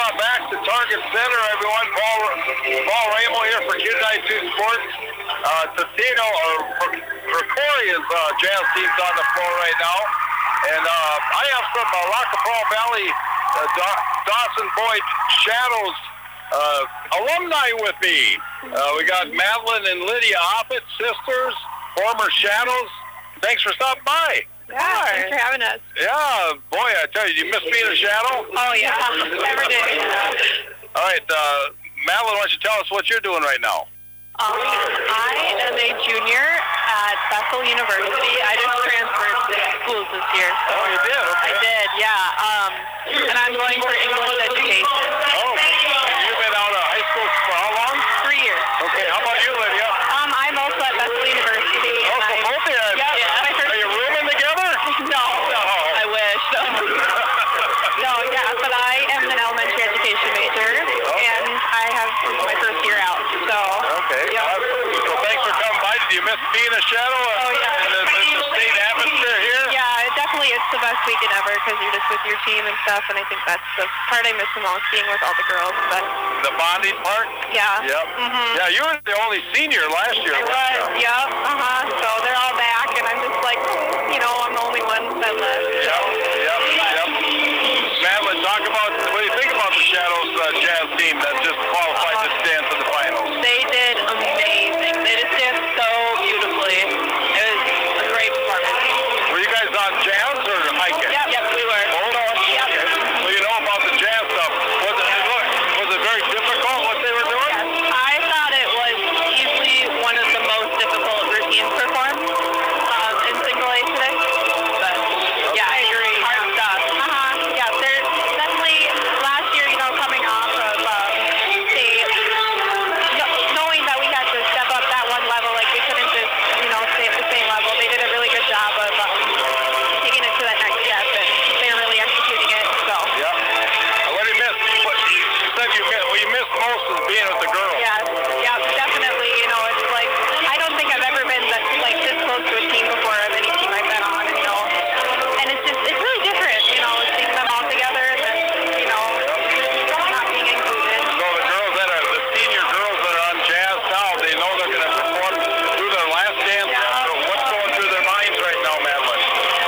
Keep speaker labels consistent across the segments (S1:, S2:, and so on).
S1: back to Target Center, everyone. Paul Ramo here for Kid 92 Sports. Testino, or Precoria's jazz team's on the floor right now. And I have some Lacapra Valley Dawson Boyd Shadows alumni with me. We got Madeline and Lydia Offit, sisters, former Shadows. Thanks for stopping by.
S2: Yeah, thanks for having us.
S1: Yeah, boy, I tell you, you miss being a Shadow?
S2: Oh, yeah, every day.
S1: All right, Madeline, why don't you tell us what you're doing right now?
S2: I am a junior at Bethel University. I just transferred schools this year. So
S1: Oh, you did? Okay.
S2: I did, yeah. And I'm going for English education.
S1: Oh, you've been out of high school for how long?
S2: 3 years.
S1: Okay, how about you, Lydia?
S2: I'm also at Bethel University.
S1: Oh, so both of you?
S2: Yeah.
S1: Are you rooming together?
S2: No, I wish. No, yeah, but I am an elementary education major, and I have my first year out. So.
S1: Okay.
S2: Yeah.
S1: So thanks for coming by. Did you miss being a Shadow?
S2: Oh, yeah.
S1: And the state atmosphere here?
S2: Yeah, it definitely is the best weekend ever because you're just with your team and stuff, and I think that's the part I miss the most, being with all the girls. But
S1: The bonding part?
S2: yeah.
S1: Yep.
S2: Mhm.
S1: Yeah, you were the only senior last year.
S2: I was. Yep. So they're all back, and I'm just like, I'm the only one that left.
S1: Yep. Madeline, talk about, what do you think about the Shadows jazz team that just qualified to stand for the finals?
S2: They did amazing. They just did so beautifully. It was a great performance.
S1: Were you guys on jazz or hiking?
S2: Yep, we were.
S1: Hold on.
S2: Yep.
S1: Okay. So you know about the jazz stuff. Was it very difficult what they were doing?
S2: I thought it was easily one of the most difficult routines performed in single A today. But yeah, I agree. Hard stuff. Yeah, there's definitely last year, coming off of state, knowing that we had to step up that one level, like we couldn't just, stay at the same level. They did a really good job of taking it to that next step, and they're really executing it. So.
S1: Yeah. What do you miss? You said you missed most of being with the girls.
S2: Yeah, definitely. It's like, I don't think I've ever been this close to a team before, of any team I've been on, and it's really different, seeing them all together and then, not being included.
S1: So the senior girls that are on jazz now, they know they're going to perform through their last dance.
S2: Yeah.
S1: So what's going through their minds right now, Madeline?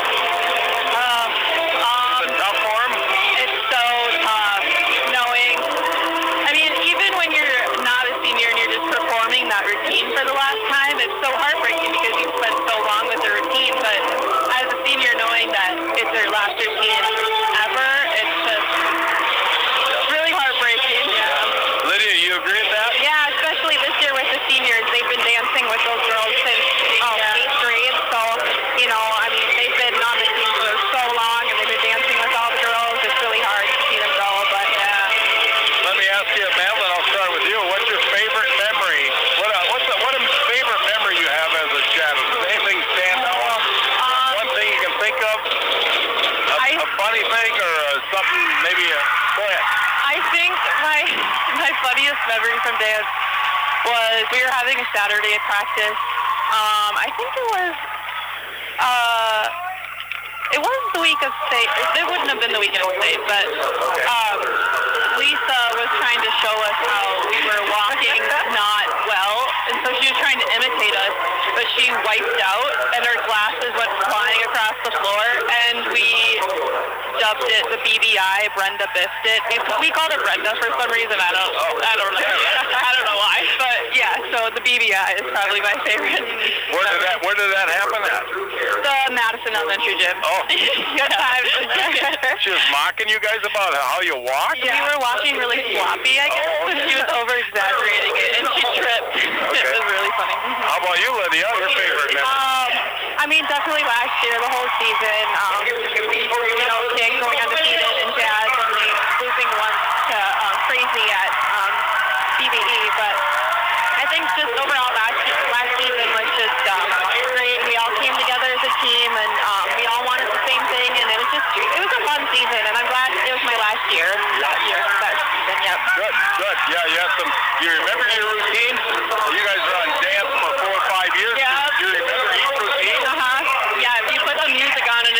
S1: Is it tough for them?
S2: It's so tough knowing, even when you're not a senior and you're just performing that routine for the last time, it's so heartbreaking because you've spent so long with the routine, but as a senior knowing that it's their last routine ever, it's really heartbreaking. Yeah.
S1: Lydia, you agree with that?
S2: Yeah, especially this year with the seniors. They've been dancing with those girls since 8th grade, so, they've been on the team for so long, and they've been dancing with all the girls. It's really hard to see them go, but yeah.
S1: Let me ask you, Madeline, I'll start with you. What's your favorite memory? What a favorite memory you have as a Shadow? Does anything stand out? One thing you can think of? A funny thing or something, maybe go ahead.
S2: I think my funniest memory from dance was we were having a Saturday at practice. I think it was the week of state. It wouldn't have been the weekend of state, but Lisa was trying to show us how we were walking not well, and so she was trying to imitate us, but she wiped out, and her glasses went flying across the floor, and we dubbed it the BBI, Brenda Biffed It. We called her Brenda for some reason. I don't know. I don't know why, but yeah. So the BBI is probably my favorite.
S1: Where did that happen at?
S2: The Madison Elementary Gym.
S1: Oh.
S2: Yeah.
S1: She was mocking you guys about how you walk?
S2: We were walking really sloppy, I guess, but she was over-exaggerating it, and she tripped.
S1: Okay.
S2: It was really funny.
S1: How about you, Lydia? Your favorite memory?
S2: Definitely last year, the whole season, King going undefeated in jazz, only losing once to Crazy at BBE, but I think just overall last season was just great. We all came together as a team, and we all wanted the same thing, and it was a fun season, and I'm glad it was my last year that season. Yep.
S1: Good. Yeah, you have some. You remember your routine? You guys are on dance for 4 or 5 years.
S2: Yeah.
S1: Do you remember each routine?
S2: Yeah, if you put some music on and it just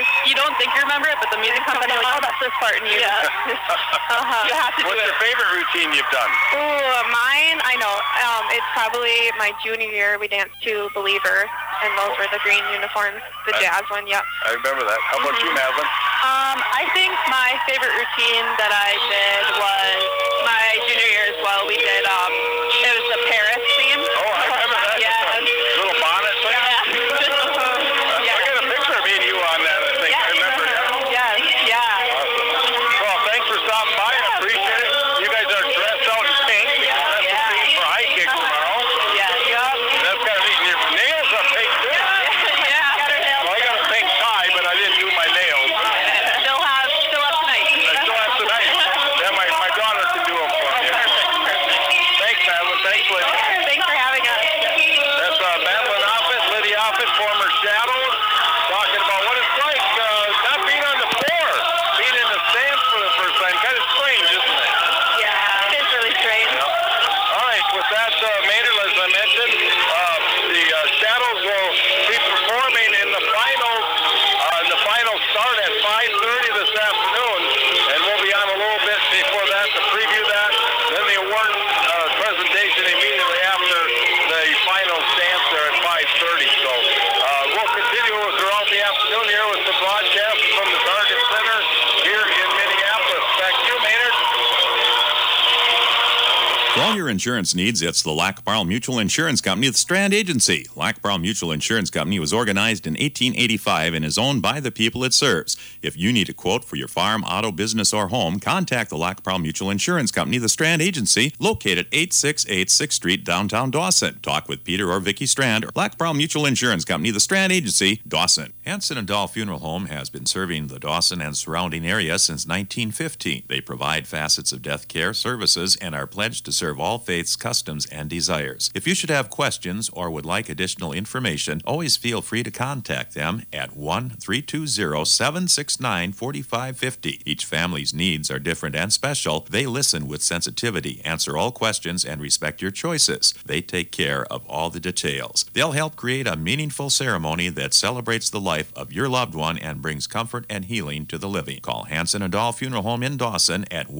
S2: you don't think you remember it, but the music company, like, oh, that's this part in you. Yeah. You have to do it.
S1: What's your favorite routine you've done?
S2: Ooh, mine, I know. It's probably my junior year. We danced to Believer, and those were the green uniforms, the jazz one, yep.
S1: I remember that. How about you, Madeline?
S2: I think my favorite routine that I did was my junior year as well. We did, it was the Paris theme.
S1: Oh, I remember that.
S2: Yeah.
S1: Little bonnet thing?
S2: Yeah.
S1: I got a picture of me and you on that, I think. I remember that.
S2: Yes, yeah.
S1: Awesome. Well, thanks for stopping by. I appreciate it. You guys are dressed out in pink. That's the theme for high kick tomorrow.
S2: Yeah.
S1: That's kind of neat. Your nails are pink, too. Well, I got a pink tie, but I didn't do my nails.
S2: Still have tonight.
S1: I still have tonight. Yeah, my daughter can do them for me. Thanks, Madeline. Thanks, Lydia.
S2: Thanks for having us.
S1: That's Madeline Offit, Lydia Offit, former Shadows, talking about what it's like not being on the floor, being in the stands for the first time. Kind of strange, isn't it?
S2: Yeah, it's really strange.
S1: All right, with that, Maynard, as I mentioned, the Shadows will be performing in the finals. The finals start at 5:30 this afternoon, and we'll be on a little bit before that to preview that. Then the award presentation immediately after the final dance there at 5:30. So we'll continue throughout the afternoon here with the broadcast from the Target Center here in Minneapolis. Back to you, Maynard.
S3: For all your insurance needs, it's the Lac-Barle Mutual Insurance Company, the Strand Agency. Lac-Barle Mutual Insurance Company was organized in 1885 and is owned by the people it serves. If you need a quote for your farm, auto, business, or home, contact the Lac-Barle Mutual Insurance Company, the Strand Agency, located at 868 6th Street, downtown Dawson. Talk with Peter or Vicki Strand, or Lac-Barle Mutual Insurance Company, the Strand Agency, Dawson. Hanson and Dahl Funeral Home has been serving the Dawson and surrounding area since 1915. They provide facets of death care services and are pledged to serve all faiths, customs, and desires. If you should have questions or would like additional information, always feel free to contact them at 1-320-769-4550. Each family's needs are different and special. They listen with sensitivity, answer all questions, and respect your choices. They take care of all the details. They'll help create a meaningful ceremony that celebrates the life of your loved one and brings comfort and healing to the living. Call Hanson and Dahl Funeral Home in Dawson at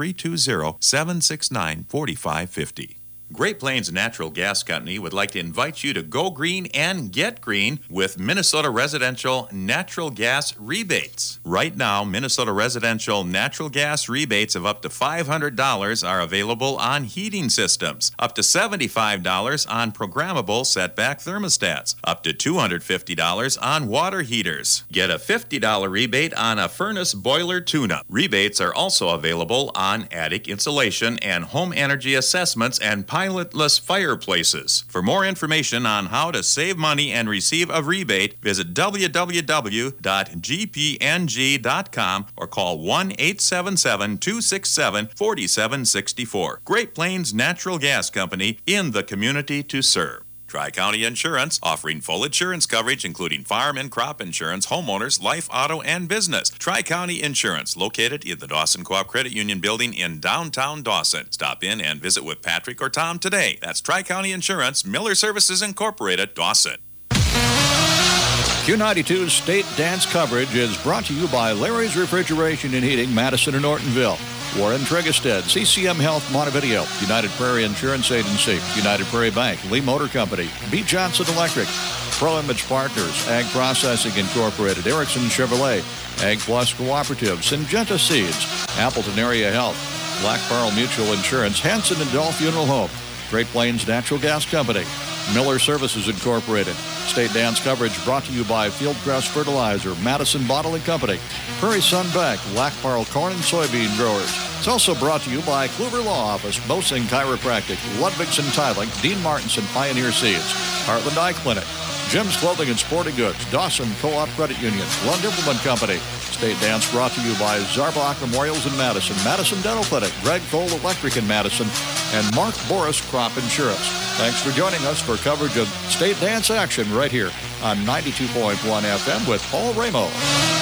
S3: 1-320-769-4550. Great Plains Natural Gas Company would like to invite you to go green and get green with Minnesota Residential Natural Gas Rebates. Right now, Minnesota Residential Natural Gas Rebates of up to $500 are available on heating systems, up to $75 on programmable setback thermostats, up to $250 on water heaters. Get a $50 rebate on a furnace boiler tune-up. Rebates are also available on attic insulation and home energy assessments and pilotless fireplaces. For more information on how to save money and receive a rebate, visit www.gpng.com or call 1-877-267-4764. Great Plains Natural Gas Company, in the community to serve. Tri-County Insurance, offering full insurance coverage including farm and crop insurance, homeowners, life, auto, and business. Tri-County Insurance, located in the Dawson Co-op Credit Union building in downtown Dawson. Stop in and visit with Patrick or Tom today. That's Tri-County Insurance, Miller Services Incorporated, Dawson.
S4: Q92's state dance coverage is brought to you by Larry's Refrigeration and Heating, Madison and Nortonville. Warren Tregestead, CCM Health Montevideo, United Prairie Insurance Agency, United Prairie Bank, Lee Motor Company, B. Johnson Electric, Pro Image Partners, Ag Processing Incorporated, Erickson Chevrolet, Ag Plus Cooperative, Syngenta Seeds, Appleton Area Health, Lac-Barle Mutual Insurance, Hanson and Dahl Funeral Home, Great Plains Natural Gas Company, Miller Services Incorporated. State dance coverage brought to you by Fieldcrest Fertilizer, Madison Bottling Company, Prairie Sun Bank, Lac-Barle Corn and Soybean Growers. It's also brought to you by Kluver Law Office, Bosing Chiropractic, Ludwigson Tiling, Dean Martinson Pioneer Seeds, Heartland Eye Clinic, Jim's Clothing and Sporting Goods, Dawson Co-op Credit Union, Lund Implement Company. State dance brought to you by Zarbach Memorials in Madison, Madison Dental Clinic, Greg Cole Electric in Madison, and Mark Boris Crop Insurance. Thanks for joining us for coverage of state dance action right here on 92.1 FM with Paul Ramo.